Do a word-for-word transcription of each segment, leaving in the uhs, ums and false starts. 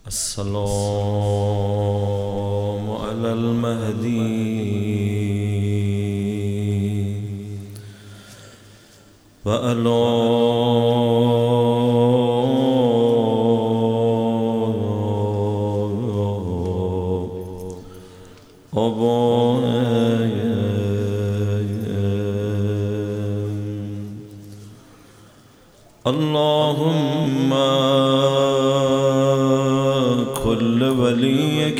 السلام على المهدي وعلى آبائهم. اللهم كل وليك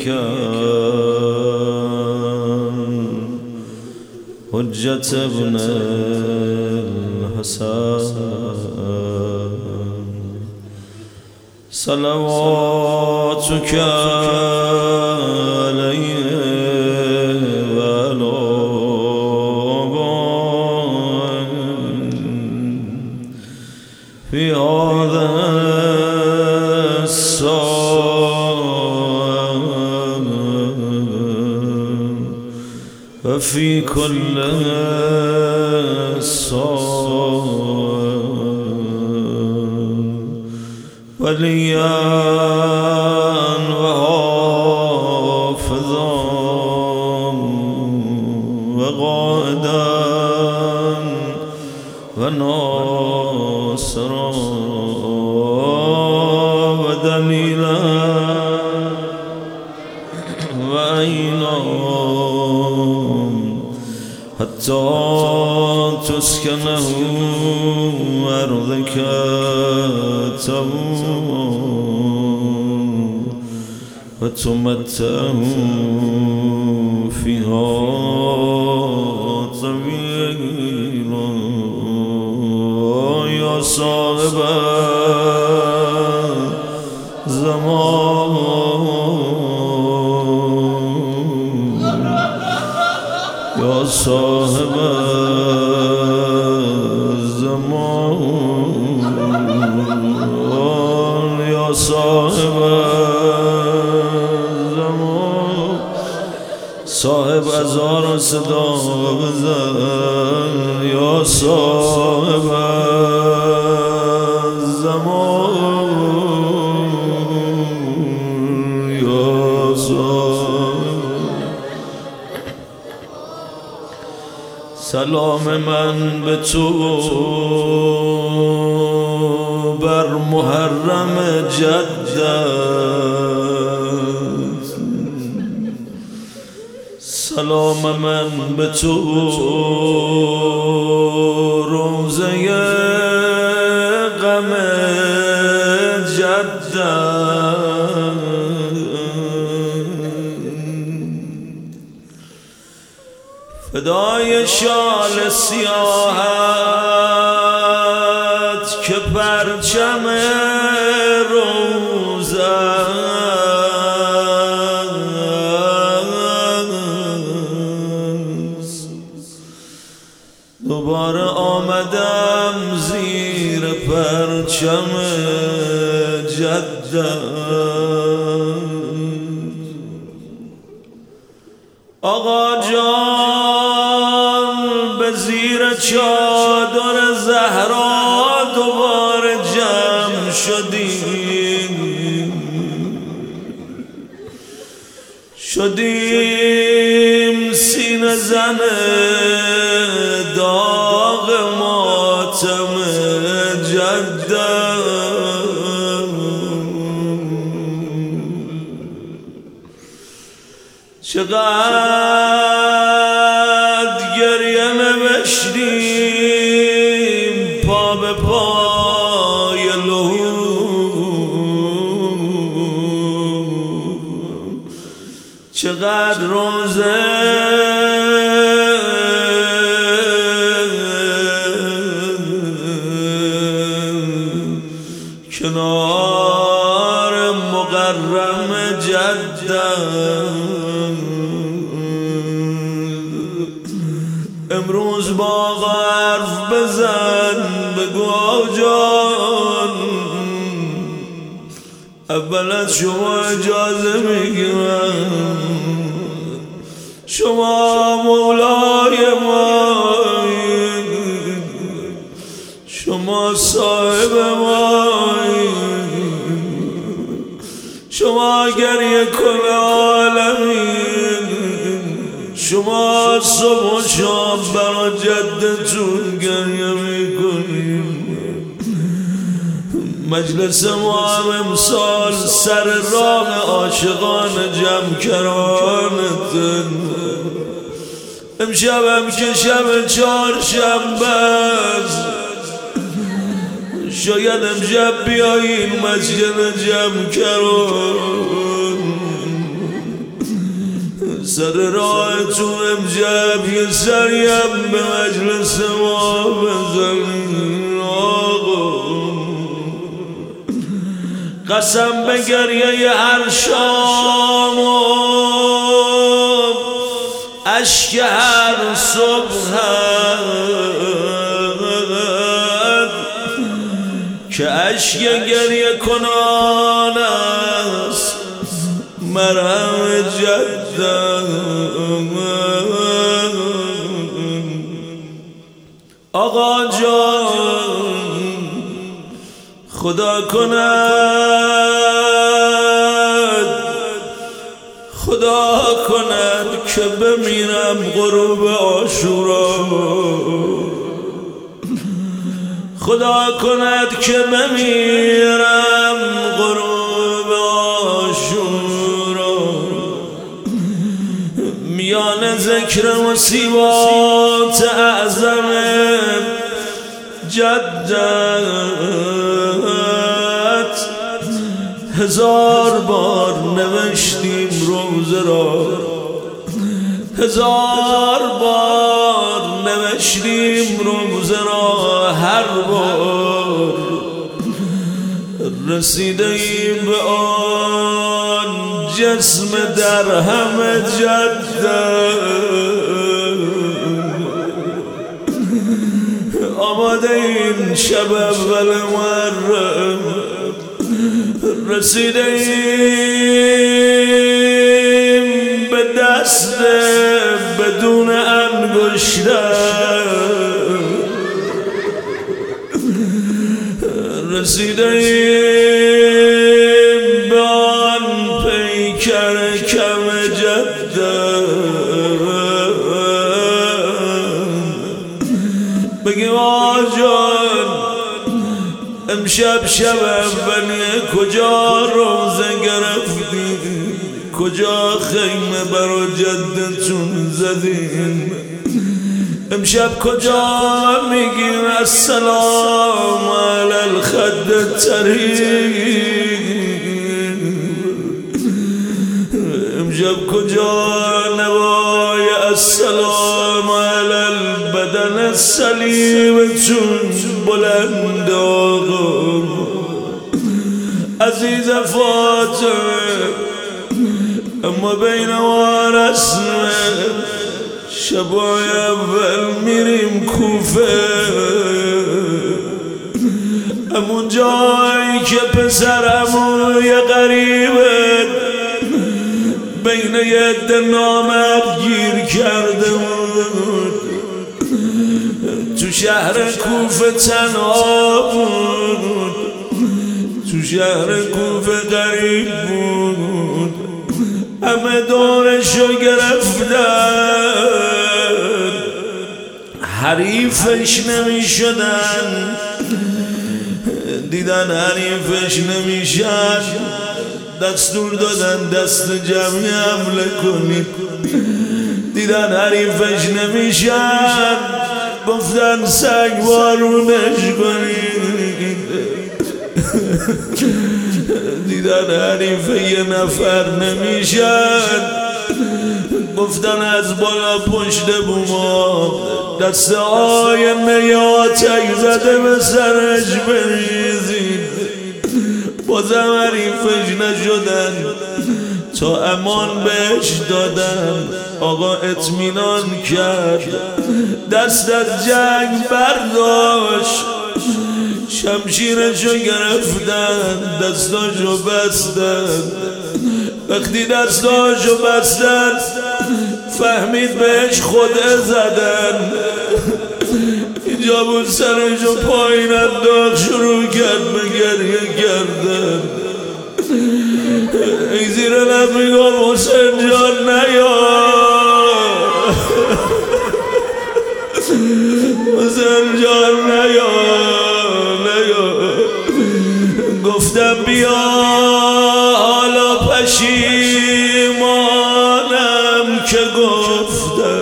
حجة ابن الحسن صلواتك عليه وعلى في هذا الساعة وفي كل الساعة وليا وحافظا وقائدا وناصرا ودليلا وعينا حتى تسكنه أرضك وتمتعه فيها طويلا يا صاحب الزمان يا صاحب الزمان يا صاحب الزمان صاحب هزار صدا بزن يا صاحب الزمان يا صاحب. سلام من به تو بر محرم جدت، سلام من به تو روزه غم جدت، فدای شال سیاحت که پرچم روزست. دوباره آمدم زیر پرچم جدت. آقا جان به زیر چادر زهرا دوباره جمع شدیم، شدیم سینه زن داغ ماتم جدت. چقدر گریه نوشتیم پا به پای لهو، چقدر روزه کنار مقرم جدت. امروز با حرف بزن بگو جان، اول از شما اجازه میگیرم، شما مولای مایی، شما صاحب مایی، شما گریه کن عالمین، شما صبح و شام برا جدتون گریه میکنیم. مجلس ما هم امسال سر راه عاشقان جمکرانتن. امشب هم که شب چهارشنبه است، شاید امشب بیایین مسجد جمکران. سر راهتون امشب یه سریم به مجلس ما بزنین. آقا قسم به گریه هر شام و اشک هر صبح که اشک گریه کنان است مرهم جدم. آقا جان خدا کند، خدا کند که بمیرم غروب عاشورا، خدا کند که بمیرم غروب عاشورا. میان ذکر مصیبات اعظم جدت هزار بار نوشتیم روزه را، هزار بار نوشتیم روزه را. هر بار رسیده ایم به آن جسم در همه جدت. آماده این شب اول محرم رسیده ایم به دست بدون انگشتر، رسیده ایم به آن پیکر کم جدت. بگیم آجان امشب شب اولیه کجا روزه گرفتیم، کجا خیمه برا جدتون زدیم، امشب کجا میگیم السلام علی الخد الطریق، امشب کجا نوای السلام علی البدن السلیم چون بلند. آقا عزیز فاطمه اما بین ما رسمه، شبای اول میریم کوفه، امون جایی که پسرمون یه غریبه بین یه عده نامرد گیر کرده بود. تو شهر کوفه تنها بود، تو شهر کوفه غریب بود، همه دورشو گرفتن، حریفش نمی شدن، دیدن حریفش نمیشن دستور دادن دست جمعی حمله کنید، دیدن حریفش نمیشن گفتن سگ وارونش کنید، دیدن حریف یه نفر نمیشن گفتن از بالا پشت بوما دست آینه یا آتک زده به سرش بریزید. بازم حریفش نشدن تا امان بهش دادن. آقا اطمینان کرد دست از جنگ برداشت، شمشیرشو گرفتن دستاشو بستن. وقتی دستاشو بستن فهمید بهش خودعه زدن، اینجا بود سرشو پایین انداخت شروع کرد به گریه کردن. زیر لب میگم حسین جان نیا، حسین جان نیا نیا. گفتم بیا حالا پشیمانم که گفتم،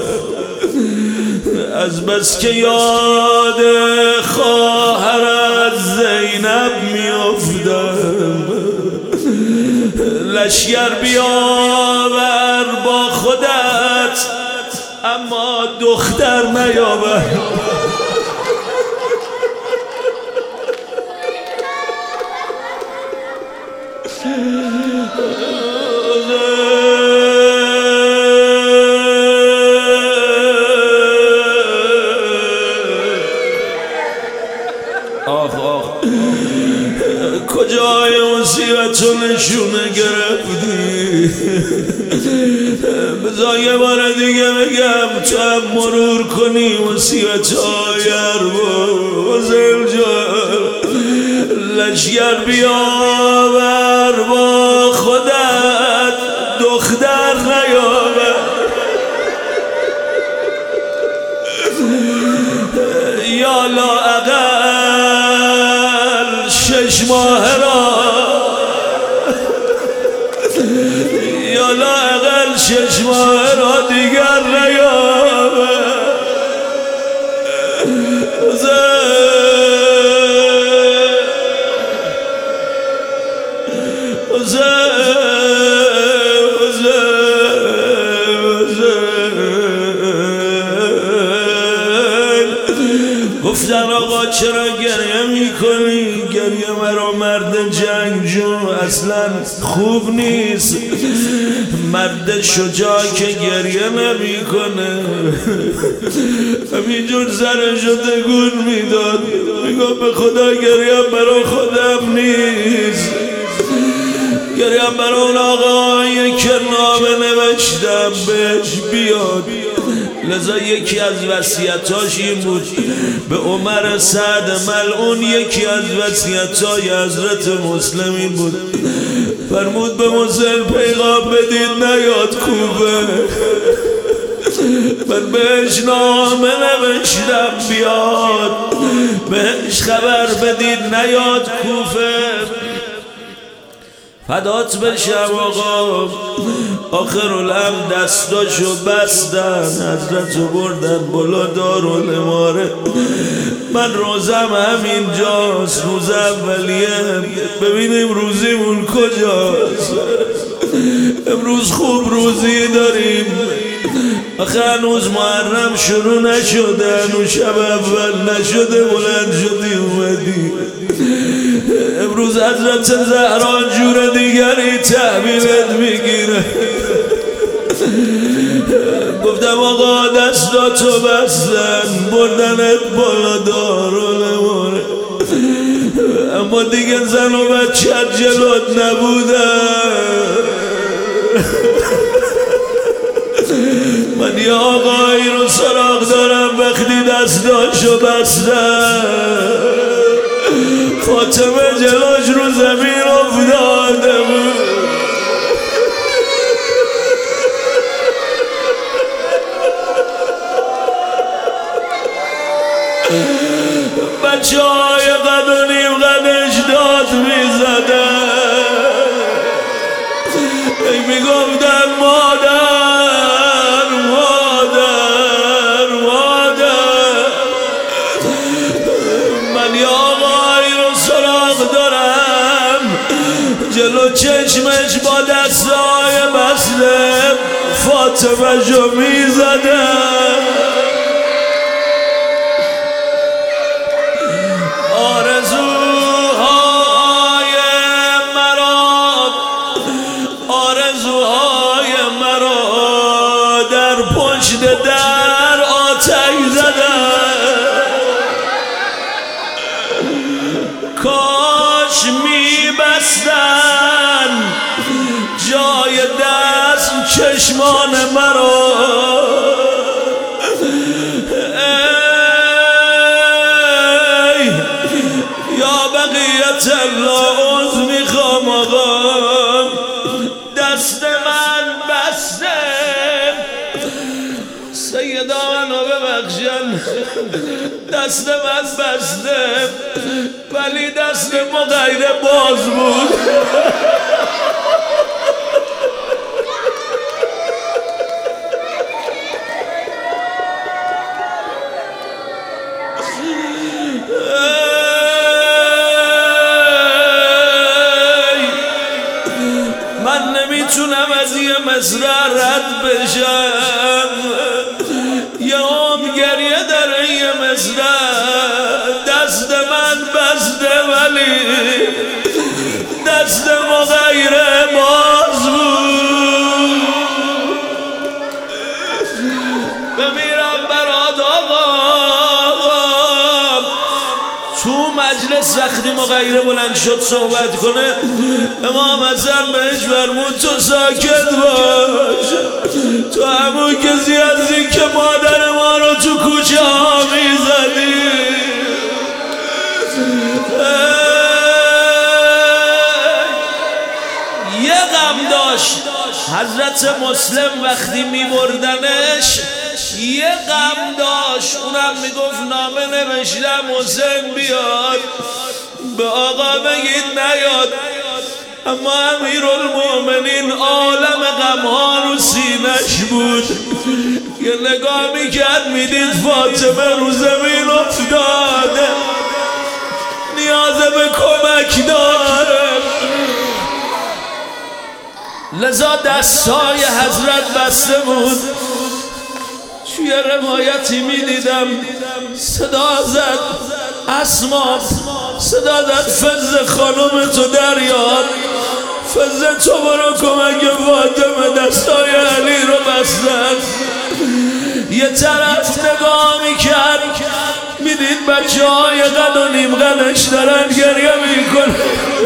از بس که یاد خواهرت زینب میافتم. لشگر بیاور با خودت اما دختر نیاور. آخ آخ کجای مصیبتو نشونه گرفتی؟ بذار یه بار دیگه بگم تو هم مرور کنی مصیبتای حسین جان. لشگر بیاور با خودت دختر نیاور. یا لااقل شش ماه را، یا لااقل شش ماه را دیگر نیاور. گفتن آقا چرا گریه میکنی؟ گریه مرا مرد جنگجو اصلا خوب نیست. مرد شجاع که گریه نمیکنه همینجور سرشو تکون میداد. میگم به خدا گریه برا خودم نیست، گریه برا اون آقایی که نامه نوشتم بهش بیاد. لذا یکی از وصیتاش این بود به عمر سعد ملعون، یکی از وصیتای حضرت مسلم این بود، فرمود به مسلم پیغام بدید نیاد کوفه. من بهش نامه نوشتم بیاد، بهش خبر بدید نیاد کوفه. فدات بشم آقا. آخرالامر دستاشو بستن، حضرتو بردن بالا دارالاماره. من روزم همینجاست، روز اولیه. ببینیم روزیمون کجاست. امروز خوب روزی داریم، آخه هنوز محرم شروع نشده، هنوز شب اول نشده بلند شدی اومدی. امروز حضرت زهرا جور دیگری تحویلت میگیره. گفتم آقا دستاتو بستن بردنت بالا دارالاماره، اما دیگه زن و بچت جلوت نبودن. من یه آقایی رو سراغ دارم وقتی دستاشو بستن فاطمه جلوش رو زمین افتاده بود. بچه های قد و نیم قدش داد می زدن، می گفتن مادر مادر مادر. من یا آقایی رو سراغ دارم جلو چشمش با دستای بسته فاطمه جو می زدن. در آتش زدن، کاش میبستن جای دست چشمان مرا. ای یا بقیت الله عذر میخوام آقا، دست من بسته. سیدا منو ببخشن، دست من بسته ولی دست مغیره باز بود. من نمیتونم از یه مصرع رد بشم، یه عمر گریه داره یه مصرع. دست من بسته ولی دست مغیره باز بود. بمیرم برات آقا. تو مجلس وقتی مغیره بلند شد صحبت کنه، امام حسن بهش فرمود تو ساکت باش، تو همون کسی هستی که مادر ما رو تو کوچه ها میزدی. یه غم داشت حضرت مسلم وقتی میبردنش، یه غم داشت، اونم میگفت نامه نوشتم حسین بیاد به آقا بگید نیاد. اما امیرالمومنین عالم غمها رو سینش بود. یه نگاه میکرد میدید فاطمه رو زمین افتاده، نیاز به کمک داره. لذا دستای حضرت بسته بود. توی روایتی می دیدم صدا زد اسما، صدا زد فضل خانم تو دریاد، فضل تو برو کمک فاطمه. دستای علی رو بستن. یه طرف نگاه می کرد میدید بچه های قد و نیم قدش دارن گریه میکن،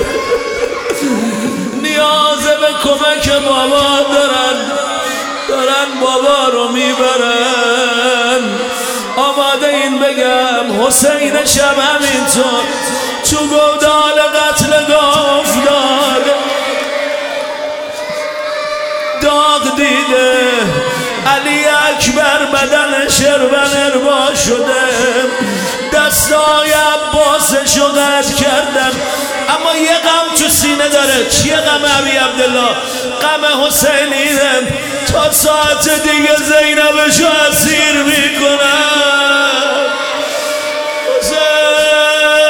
نیاز به کمک بابا دارن، دارن بابا رو میبرن. آماده این بگم حسین شب همینطور تو گودال قتلگاه افتاد، داغ دیده. علی اکبر بدنش اربن اربا شده، دستای عباسشو قطع کردن. اما یه غم تو سینه داره. چیه غم ابی عبدالله؟ غم حسینیه. تا ساعت دیگه زینبشو اسیر میکنن. حسین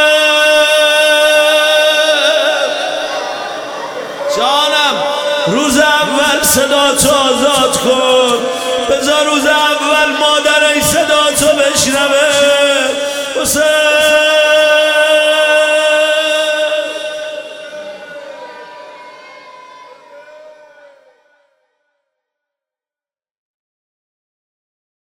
جانم، روز اول صدا تو آزاد کن، بذار روز اول مادرش صدا تو بشنوه. حسین